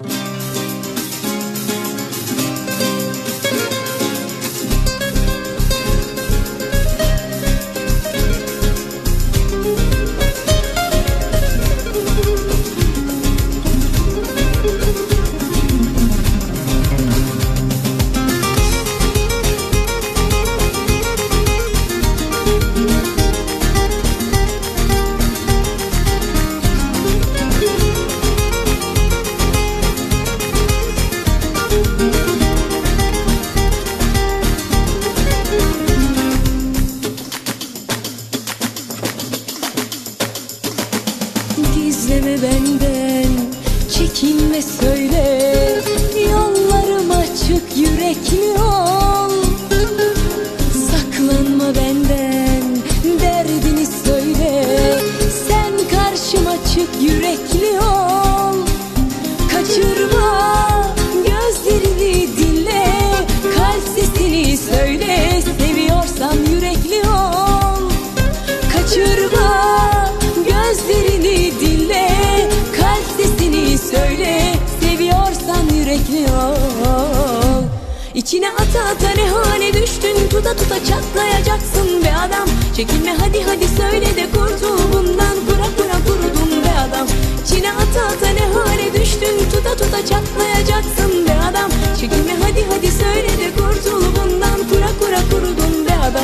Gizleme benden, çekinme söyle, yollarım açık, yürekli ol. Saklanma benden, derdini söyle, sen karşıma çık, yürekli ol. Kaçırma gözlerini, dinle, kalp sesini söyle, seviyorsan yürekli ol. Kaçırma gözlerini, dinle, kalp sesini söyle, seviyorsan yürekli ol. İçine ata ata ne hale düştün, tuta tuta çatlayacaksın be adam. Çekinme hadi hadi söyle de kurtul bundan, kura kura kurudun be adam. İçine ata ata ne hale düştün, tuta tuta çatlayacaksın be adam. Çekinme hadi hadi söyle de kurtul bundan, kura kura kurudun be adam.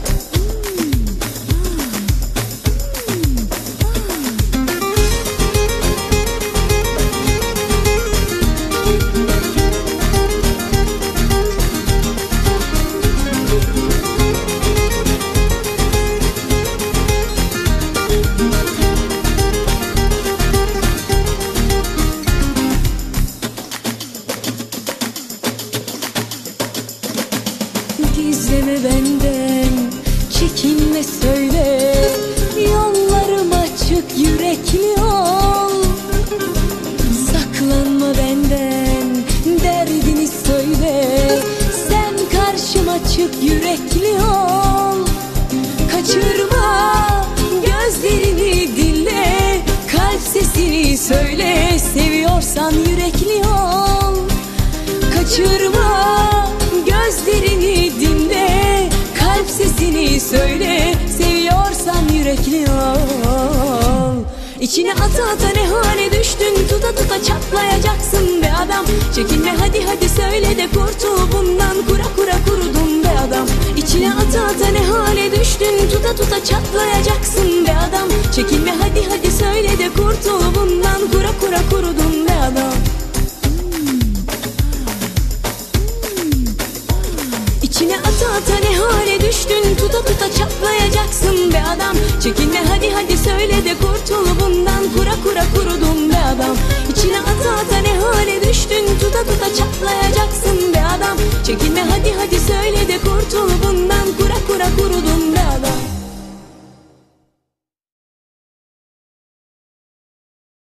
Gizleme benden, çekinme söyle, yollarım açık, yürekli ol. Saklanma benden, derdini söyle, sen karşıma çık, yürekli ol. Kaçırma gözlerini, dinle, kalp sesini söyle, seviyorsan yürekli ol. Kaçırma gözlerini, dinle, kalp sesini söyle, seviyorsan yürekli ol. İçine ata ata ne hale düştün, tuta tuta çatlayacaksın be adam. Çekinme hadi hadi söyle de kurtul bundan, kura kura kurudun be adam. İçine ata ata ne hale düştün, tuta tuta çatlayacaksın